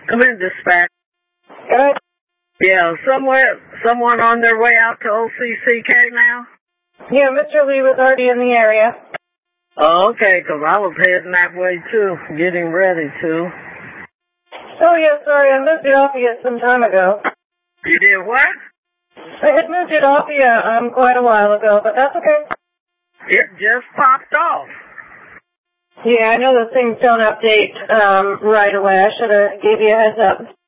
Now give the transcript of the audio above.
Come in, dispatch. Good. Yeah, someone on their way out to OCCK now? Yeah, Mr. Lee was already in the area. Oh, okay, 'cause I was heading that way too, getting ready to. Oh, yeah, sorry, I moved it off you some time ago. You did what? I had moved it off you quite a while ago, but that's okay. It just popped off. Yeah, I know those things don't update right away. I should have gave you a heads up.